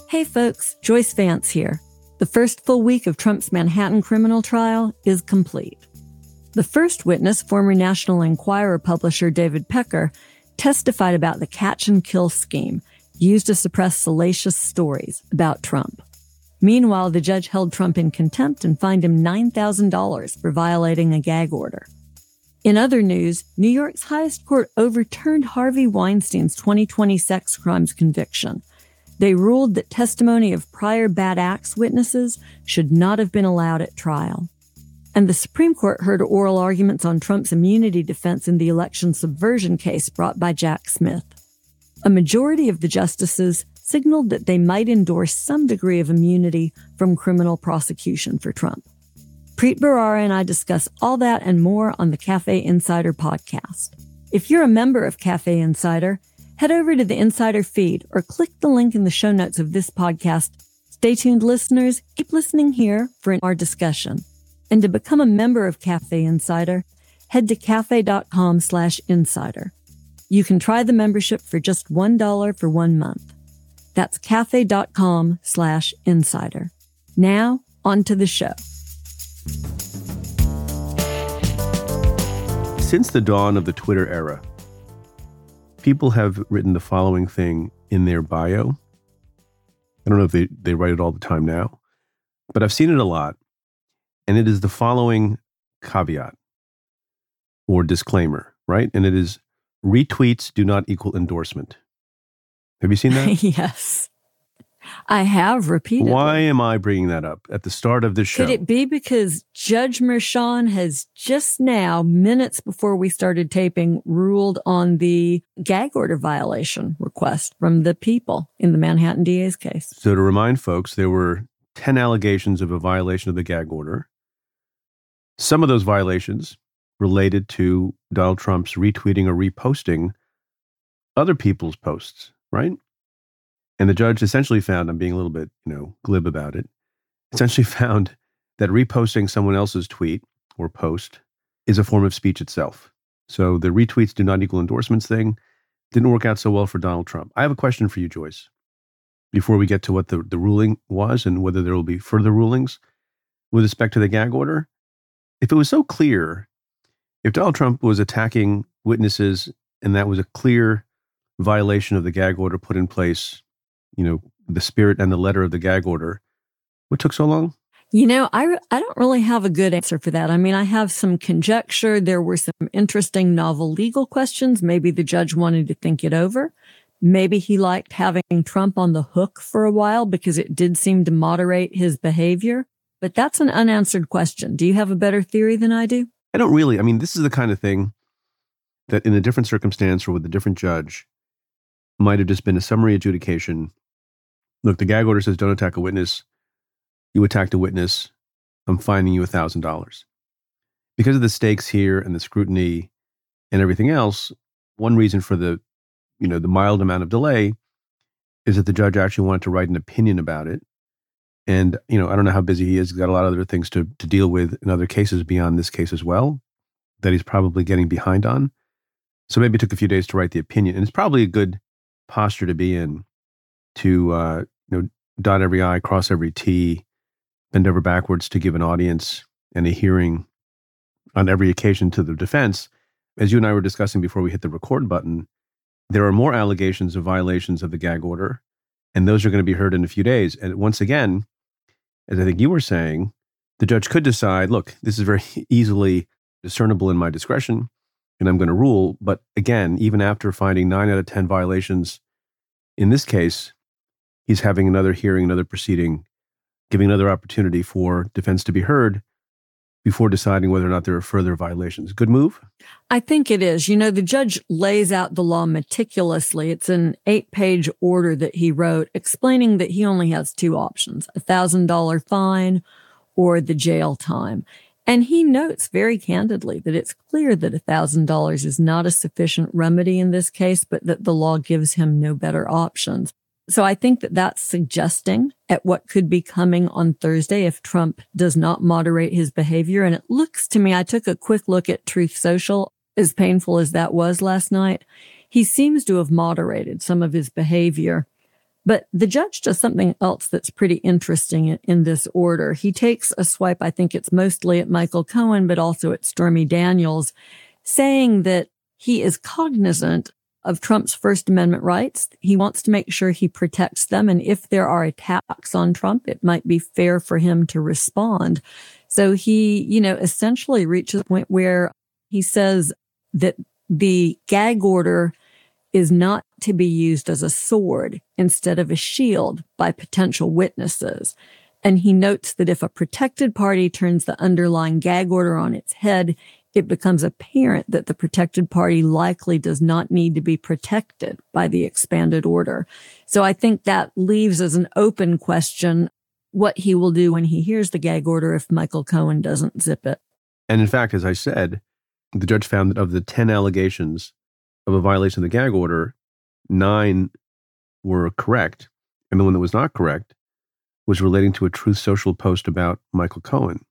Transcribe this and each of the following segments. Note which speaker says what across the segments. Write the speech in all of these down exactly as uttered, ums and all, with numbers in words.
Speaker 1: Hey folks, Joyce Vance here. The first full week of Trump's Manhattan criminal trial is complete. The first witness, former National Enquirer publisher David Pecker, testified about the catch-and-kill scheme used to suppress salacious stories about Trump. Meanwhile, the judge held Trump in contempt and fined him nine thousand dollars for violating a gag order. In other news, New York's highest court overturned Harvey Weinstein's twenty twenty sex crimes conviction. They ruled that testimony of prior bad acts witnesses should not have been allowed at trial. And the Supreme Court heard oral arguments on Trump's immunity defense in the election subversion case brought by Jack Smith. A majority of the justices signaled that they might endorse some degree of immunity from criminal prosecution for Trump. Preet Bharara and I discuss all that and more on the Cafe Insider podcast. If you're a member of Cafe Insider, head over to the Insider feed or click the link in the show notes of this podcast. Stay tuned, listeners. Keep listening here for our discussion. And to become a member of Cafe Insider, head to cafe.com slash insider. You can try the membership for just one dollar for one month. That's cafe.com slash insider. Now, on to the show.
Speaker 2: Since the dawn of the Twitter era, people have written the following thing in their bio. I don't know if they, they write it all the time now, but I've seen it a lot. And it is the following caveat or disclaimer, right? And it is, retweets do not equal endorsement. Have you seen that?
Speaker 1: Yes, I have repeatedly.
Speaker 2: Why am I bringing that up at the start of this show?
Speaker 1: Could it be because Judge Merchan has just now, minutes before we started taping, ruled on the gag order violation request from the people in the Manhattan D A's case?
Speaker 2: So to remind folks, there were ten allegations of a violation of the gag order. Some of those violations related to Donald Trump's retweeting or reposting other people's posts, right? And the judge essentially found, I'm being a little bit, you know, glib about it, essentially found that reposting someone else's tweet or post is a form of speech itself. So the retweets do not equal endorsements thing didn't work out so well for Donald Trump. I have a question for you, Joyce, before we get to what the, the ruling was and whether there will be further rulings with respect to the gag order. If it was so clear, if Donald Trump was attacking witnesses and that was a clear violation of the gag order put in place, you know, the spirit and the letter of the gag order, what took so long?
Speaker 1: You know, I, I don't really have a good answer for that. I mean, I have some conjecture. There were some interesting novel legal questions. Maybe the judge wanted to think it over. Maybe he liked having Trump on the hook for a while because it did seem to moderate his behavior. But that's an unanswered question. Do you have a better theory than I do?
Speaker 2: I don't really. I mean, this is the kind of thing that in a different circumstance or with a different judge might have just been a summary adjudication. Look, the gag order says don't attack a witness. You attacked a witness. I'm fining you one thousand dollars. Because of the stakes here and the scrutiny and everything else, one reason for the, you know, the mild amount of delay is that the judge actually wanted to write an opinion about it. And, you know, I don't know how busy he is. He's got a lot of other things to, to deal with in other cases beyond this case as well that he's probably getting behind on. So maybe it took a few days to write the opinion. And it's probably a good posture to be in to, uh, you know, dot every I, cross every T, bend over backwards to give an audience and a hearing on every occasion to the defense. As you and I were discussing before we hit the record button, there are more allegations of violations of the gag order, and those are going to be heard in a few days. And once again, as I think you were saying, the judge could decide, look, this is very easily discernible in my discretion, and I'm going to rule. But again, even after finding nine out of ten violations in this case, he's having another hearing, another proceeding, giving another opportunity for defense to be heard before deciding whether or not there are further violations. Good move?
Speaker 1: I think it is. You know, the judge lays out the law meticulously. It's an eight-page order that he wrote explaining that he only has two options, a one thousand dollars fine or the jail time. And he notes very candidly that it's clear that one thousand dollars is not a sufficient remedy in this case, but that the law gives him no better options. So I think that that's suggesting at what could be coming on Thursday if Trump does not moderate his behavior. And it looks to me, I took a quick look at Truth Social, as painful as that was last night. He seems to have moderated some of his behavior. But the judge does something else that's pretty interesting in, in this order. He takes a swipe, I think it's mostly at Michael Cohen, but also at Stormy Daniels, saying that he is cognizant of Trump's First Amendment rights. He wants to make sure he protects them. And if there are attacks on Trump, it might be fair for him to respond. So he, you know, essentially reaches a point where he says that the gag order is not to be used as a sword instead of a shield by potential witnesses. And he notes that if a protected party turns the underlying gag order on its head, it becomes apparent that the protected party likely does not need to be protected by the expanded order. So I think that leaves as an open question what he will do when he hears the gag order if Michael Cohen doesn't zip it.
Speaker 2: And in fact, as I said, the judge found that of the ten allegations of a violation of the gag order, nine were correct. And the one that was not correct was relating to a Truth Social post about Michael Cohen.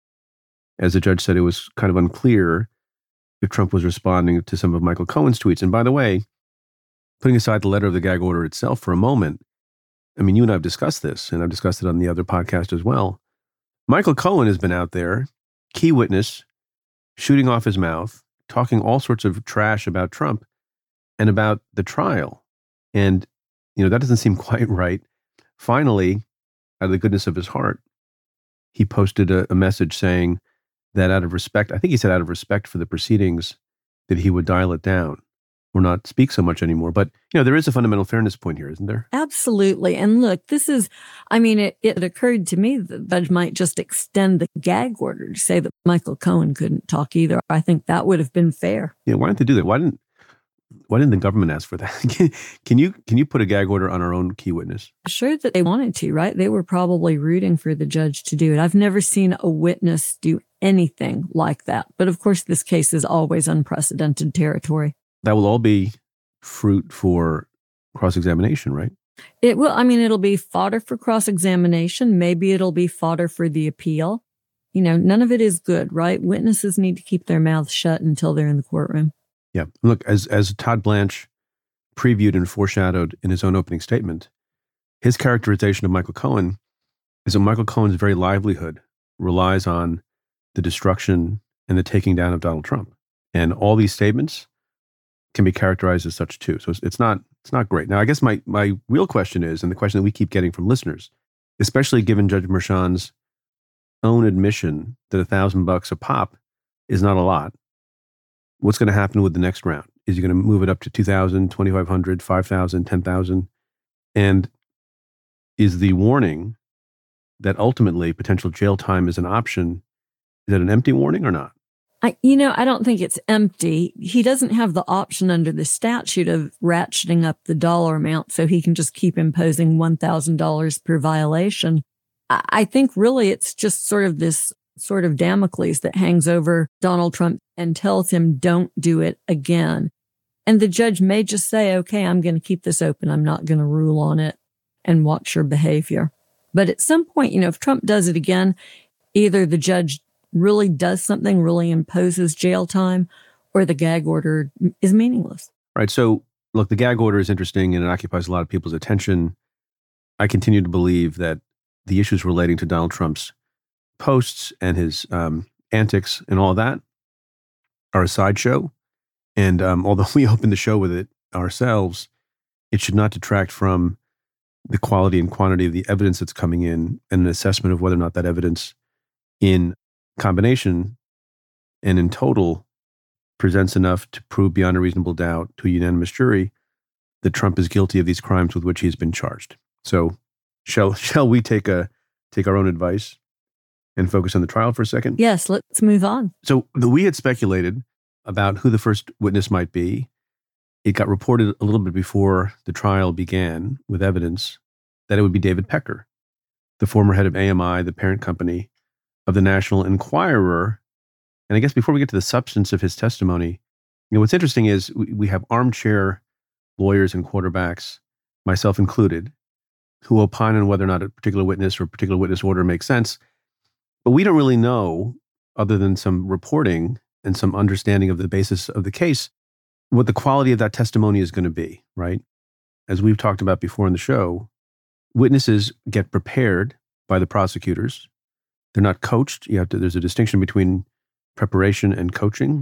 Speaker 2: As the judge said, it was kind of unclear if Trump was responding to some of Michael Cohen's tweets. And by the way, putting aside the letter of the gag order itself for a moment, I mean, you and I have discussed this, and I've discussed it on the other podcast as well. Michael Cohen has been out there, key witness, shooting off his mouth, talking all sorts of trash about Trump and about the trial. And, you know, that doesn't seem quite right. Finally, out of the goodness of his heart, he posted a, a message saying that out of respect, I think he said out of respect for the proceedings, that he would dial it down or not speak so much anymore. But, you know, there is a fundamental fairness point here, isn't there?
Speaker 1: Absolutely. And look, this is, I mean, it, it occurred to me that the judge might just extend the gag order to say that Michael Cohen couldn't talk either. I think that would have been fair.
Speaker 2: Yeah, why didn't they do that? Why didn't Why didn't the government ask for that? can, can you can you put a gag order on our own key witness?
Speaker 1: Sure that they wanted to, right? They were probably rooting for the judge to do it. I've never seen a witness do anything like that. But of course, this case is always unprecedented territory.
Speaker 2: That will all be fruit for cross-examination, right?
Speaker 1: It will. I mean, it'll be fodder for cross-examination. Maybe it'll be fodder for the appeal. You know, none of it is good, right? Witnesses need to keep their mouths shut until they're in the courtroom.
Speaker 2: Yeah. Look, as as Todd Blanche previewed and foreshadowed in his own opening statement, his characterization of Michael Cohen is that Michael Cohen's very livelihood relies on the destruction and the taking down of Donald Trump. And all these statements can be characterized as such too. So it's, it's not it's not great. Now, I guess my my real question is, and the question that we keep getting from listeners, especially given Judge Merchan's own admission that a thousand bucks a pop is not a lot, what's going to happen with the next round? Is he going to move it up to two thousand, twenty-five hundred, five thousand, ten thousand? And is the warning that ultimately potential jail time is an option, is that an empty warning or not?
Speaker 1: I, you know, I don't think it's empty. He doesn't have the option under the statute of ratcheting up the dollar amount so he can just keep imposing one thousand dollars per violation. I, I think really it's just sort of this sort of Damocles that hangs over Donald Trump and tells him, don't do it again. And the judge may just say, okay, I'm going to keep this open. I'm not going to rule on it and watch your behavior. But at some point, you know, if Trump does it again, either the judge really does something, really imposes jail time, or the gag order is meaningless.
Speaker 2: Right. So, look, the gag order is interesting and it occupies a lot of people's attention. I continue to believe that the issues relating to Donald Trump's posts and his um, antics and all that are a sideshow. And um, although we opened the show with it ourselves, it should not detract from the quality and quantity of the evidence that's coming in and an assessment of whether or not that evidence in combination and in total presents enough to prove beyond a reasonable doubt to a unanimous jury that Trump is guilty of these crimes with which he's been charged. So shall shall we take a take our own advice and focus on the trial for a second?
Speaker 1: Yes, let's move on.
Speaker 2: So the, we had speculated about who the first witness might be. It got reported a little bit before the trial began with evidence that it would be David Pecker, the former head of A M I, the parent company of the National Enquirer. And I guess before we get to the substance of his testimony, you know, what's interesting is we, we have armchair lawyers and quarterbacks, myself included, who opine on whether or not a particular witness or a particular witness order makes sense. But we don't really know, other than some reporting and some understanding of the basis of the case, what the quality of that testimony is going to be, right? as we've talked about before in the show, witnesses get prepared by the prosecutors. They're not coached. You have to, there's a distinction between preparation and coaching.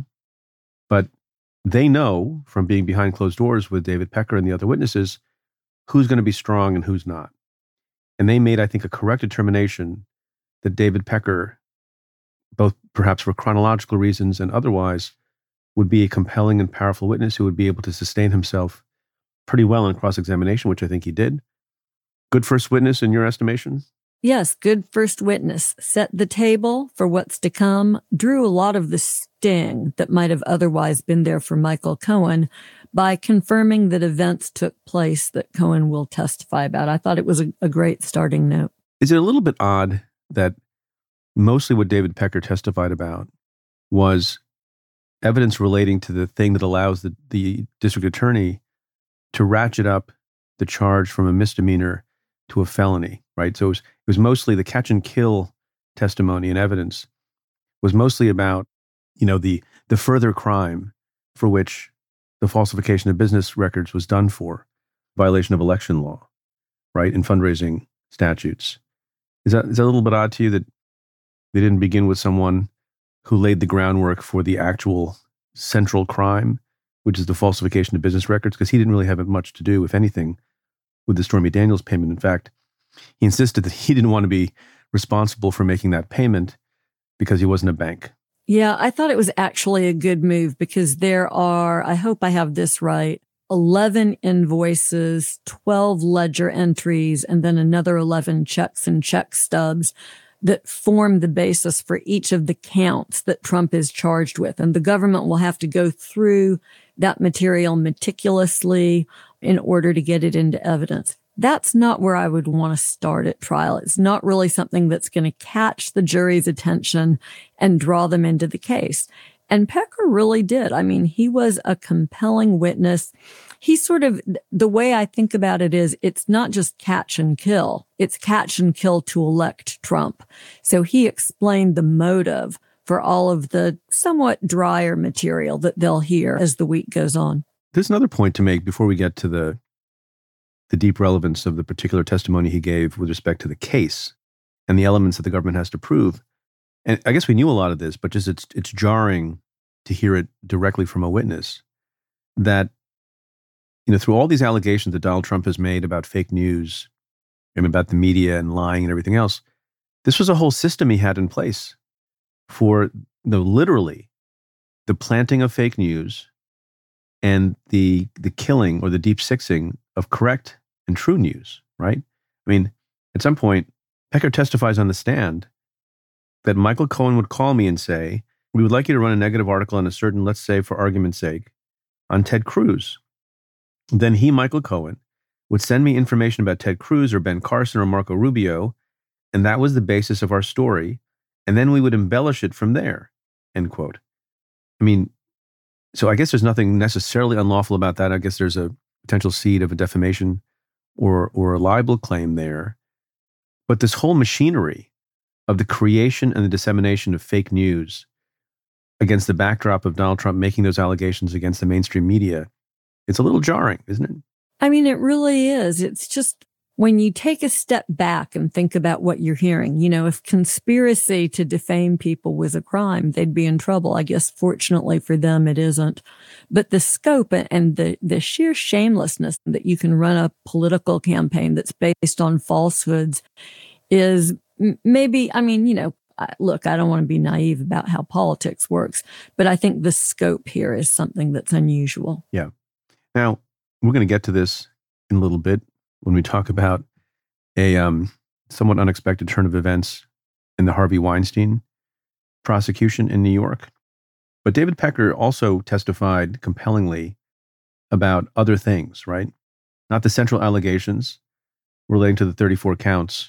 Speaker 2: But they know from being behind closed doors with David Pecker and the other witnesses who's going to be strong and who's not. And they made, I think, a correct determination that David Pecker, both perhaps for chronological reasons and otherwise, would be a compelling and powerful witness who would be able to sustain himself pretty well in cross-examination, which I think he did. Good first witness in your estimation?
Speaker 1: Yes, good first witness. Set the table for what's to come, drew a lot of the sting that might have otherwise been there for Michael Cohen by confirming that events took place that Cohen will testify about. I thought it was a, a great starting note.
Speaker 2: Is it a little bit odd that mostly what David Pecker testified about was evidence relating to the thing that allows the, the district attorney to ratchet up the charge from a misdemeanor to a felony, right? So it was, it was mostly the catch and kill testimony and evidence was mostly about, you know, the the further crime for which the falsification of business records was done for, violation of election law, right, and fundraising statutes. Is that is that a little bit odd to you that they didn't begin with someone who laid the groundwork for the actual central crime, which is the falsification of business records? Because he didn't really have much to do, if anything, with the Stormy Daniels payment. In fact, he insisted that he didn't want to be responsible for making that payment because he wasn't a bank.
Speaker 1: Yeah, I thought it was actually a good move because there are, I hope I have this right, eleven invoices, twelve ledger entries, and then another eleven checks and check stubs that form the basis for each of the counts that Trump is charged with. And the government will have to go through that material meticulously in order to get it into evidence. That's not where I would want to start at trial. It's not really something that's going to catch the jury's attention and draw them into the case. And Pecker really did. I mean, he was a compelling witness. He sort of, the way I think about it is, it's not just catch and kill. It's catch and kill to elect Trump. So he explained the motive for all of the somewhat drier material that they'll hear as the week goes on.
Speaker 2: There's another point to make before we get to the the deep relevance of the particular testimony he gave with respect to the case and the elements that the government has to prove. And I guess we knew a lot of this, but just it's it's jarring to hear it directly from a witness that, you know, through all these allegations that Donald Trump has made about fake news and about the media and lying and everything else, this was a whole system he had in place for the literally the planting of fake news and the the killing or the deep sixing of correct and true news, right? I mean, at some point, Pecker testifies on the stand that Michael Cohen would call me and say, we would like you to run a negative article on a certain, let's say for argument's sake, on Ted Cruz. Then he, Michael Cohen, would send me information about Ted Cruz or Ben Carson or Marco Rubio, and that was the basis of our story, and then we would embellish it from there, end quote. I mean, so I guess there's nothing necessarily unlawful about that. I guess there's a potential seed of a defamation or or a libel claim there. But this whole machinery of the creation and the dissemination of fake news against the backdrop of Donald Trump making those allegations against the mainstream media, it's a little jarring, isn't it?
Speaker 1: I mean, it really is. It's just when you take a step back and think about what you're hearing, you know, if conspiracy to defame people was a crime, they'd be in trouble. I guess fortunately for them, it isn't. But the scope and the, the sheer shamelessness that you can run a political campaign that's based on falsehoods is maybe, I mean, you know, look, I don't want to be naive about how politics works, but I think the scope here is something that's unusual.
Speaker 2: Yeah. Now, we're going to get to this in a little bit when we talk about a um, somewhat unexpected turn of events in the Harvey Weinstein prosecution in New York. But David Pecker also testified compellingly about other things, right? Not the central allegations relating to the thirty-four counts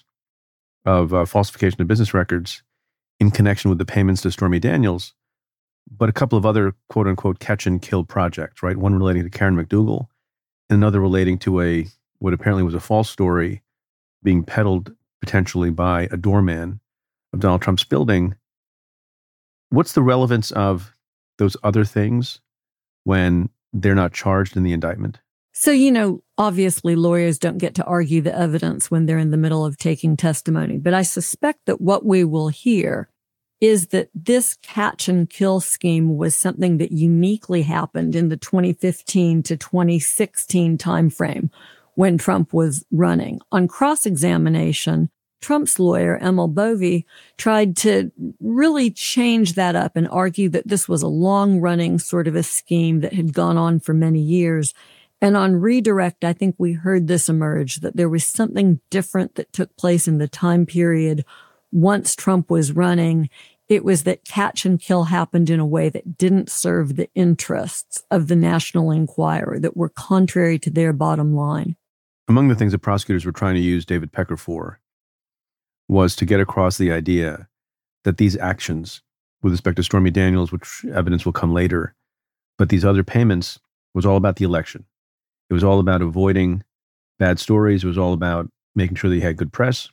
Speaker 2: of uh, falsification of business records in connection with the payments to Stormy Daniels, but a couple of other quote unquote catch and kill projects, right? One relating to Karen McDougal and another relating to a what apparently was a false story being peddled potentially by a doorman of Donald Trump's building. What's the relevance of those other things when they're not charged in the indictment?
Speaker 1: So, you know, obviously lawyers don't get to argue the evidence when they're in the middle of taking testimony, but I suspect that what we will hear is that this catch and kill scheme was something that uniquely happened in the twenty fifteen to twenty sixteen timeframe when Trump was running. On cross-examination, Trump's lawyer, Emil Bovey, tried to really change that up and argue that this was a long-running sort of a scheme that had gone on for many years. And on redirect, I think we heard this emerge, that there was something different that took place in the time period once Trump was running. It was that catch and kill happened in a way that didn't serve the interests of the National Enquirer, that were contrary to their bottom line.
Speaker 2: Among the things that prosecutors were trying to use David Pecker for was to get across the idea that these actions with respect to Stormy Daniels, which evidence will come later, but these other payments was all about the election. It was all about avoiding bad stories. It was all about making sure that he had good press,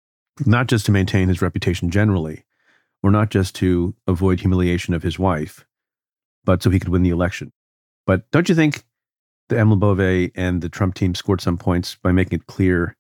Speaker 2: not just to maintain his reputation generally, or not just to avoid humiliation of his wife, but so he could win the election. But don't you think the Emil Bovey and the Trump team scored some points by making it clear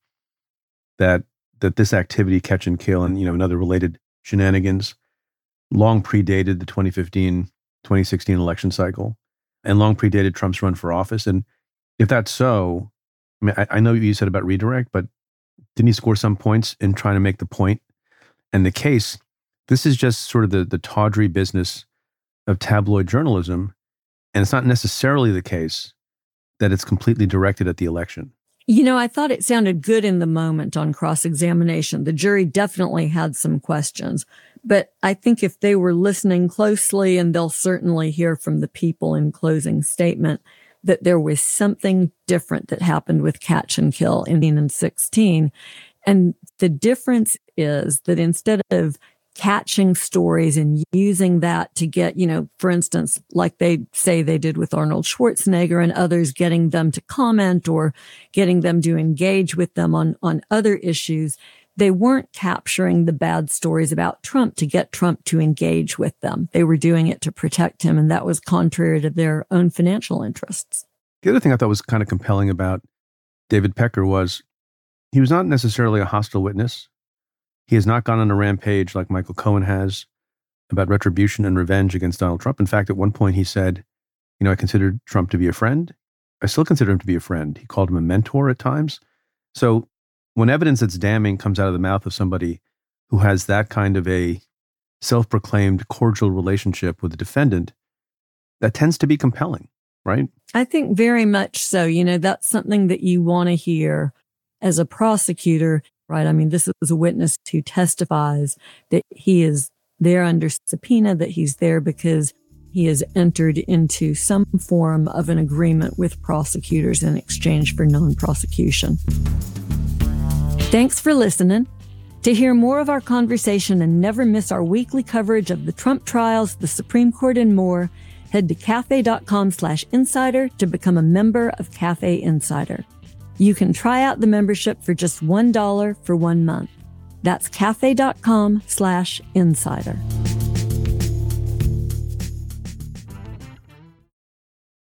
Speaker 2: that that this activity, catch and kill, and you know, and other related shenanigans, long predated the twenty fifteen, twenty sixteen election cycle, and long predated Trump's run for office? And if that's so, I mean, I, I know you said about redirect, but didn't he score some points in trying to make the point? And the case, this is just sort of the, the tawdry business of tabloid journalism, and it's not necessarily the case that it's completely directed at the election.
Speaker 1: You know, I thought it sounded good in the moment on cross-examination. The jury definitely had some questions, but I think if they were listening closely, and they'll certainly hear from the people in closing statement, that there was something different that happened with catch and kill in fifteen and sixteen. And the difference is that instead of catching stories and using that to get, you know, for instance, like they say they did with Arnold Schwarzenegger and others, getting them to comment or getting them to engage with them on, on other issues, they weren't capturing the bad stories about Trump to get Trump to engage with them. They were doing it to protect him, and that was contrary to their own financial interests.
Speaker 2: The other thing I thought was kind of compelling about David Pecker was he was not necessarily a hostile witness. He has not gone on a rampage like Michael Cohen has about retribution and revenge against Donald Trump. In fact, at one point he said, you know, I considered Trump to be a friend. I still consider him to be a friend. He called him a mentor at times. So when evidence that's damning comes out of the mouth of somebody who has that kind of a self-proclaimed cordial relationship with the defendant, that tends to be compelling, right?
Speaker 1: I think very much so. You know, that's something that you want to hear as a prosecutor, right? I mean, this is a witness who testifies that he is there under subpoena, that he's there because he has entered into some form of an agreement with prosecutors in exchange for non-prosecution. Thanks for listening. To hear more of our conversation and never miss our weekly coverage of the Trump trials, the Supreme Court, and more, head to cafe.com slash insider to become a member of Cafe Insider. You can try out the membership for just one dollar for one month. That's cafe.com slash insider.